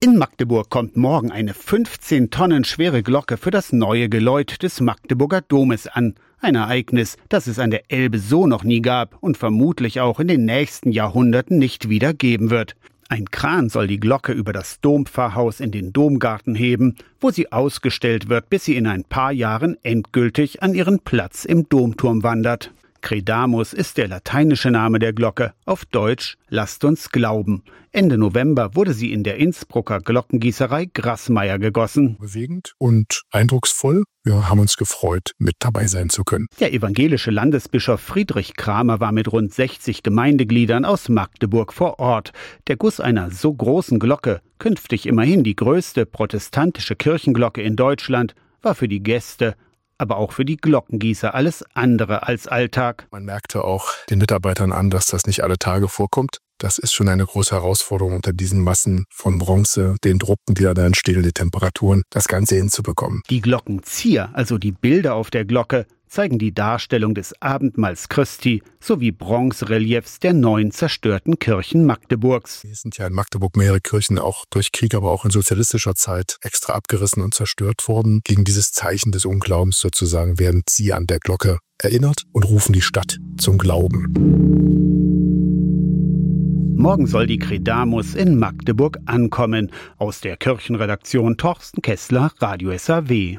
In Magdeburg kommt morgen eine 15 Tonnen schwere Glocke für das neue Geläut des Magdeburger Domes an. Ein Ereignis, das es an der Elbe so noch nie gab und vermutlich auch in den nächsten Jahrhunderten nicht wieder geben wird. Ein Kran soll die Glocke über das Dompfarrhaus in den Domgarten heben, wo sie ausgestellt wird, bis sie in ein paar Jahren endgültig an ihren Platz im Domturm wandert. Credamus ist der lateinische Name der Glocke, auf Deutsch lasst uns glauben. Ende November wurde sie in der Innsbrucker Glockengießerei Grassmeier gegossen. Bewegend und eindrucksvoll. Wir haben uns gefreut, mit dabei sein zu können. Der evangelische Landesbischof Friedrich Kramer war mit rund 60 Gemeindegliedern aus Magdeburg vor Ort. Der Guss einer so großen Glocke, künftig immerhin die größte protestantische Kirchenglocke in Deutschland, war für die Gäste, aber auch für die Glockengießer alles andere als Alltag. Man merkte auch den Mitarbeitern an, dass das nicht alle Tage vorkommt. Das ist schon eine große Herausforderung unter diesen Massen von Bronze, den Drucken, die da entstehen, die Temperaturen, das Ganze hinzubekommen. Die Glockenzieher, also die Bilder auf der Glocke, zeigen die Darstellung des Abendmahls Christi sowie Bronzereliefs der 9 zerstörten Kirchen Magdeburgs. Es sind ja in Magdeburg mehrere Kirchen auch durch Krieg, aber auch in sozialistischer Zeit extra abgerissen und zerstört worden. Gegen dieses Zeichen des Unglaubens sozusagen werden sie an der Glocke erinnert und rufen die Stadt zum Glauben. Morgen soll die Credamus in Magdeburg ankommen. Aus der Kirchenredaktion Torsten Kessler, Radio SAW.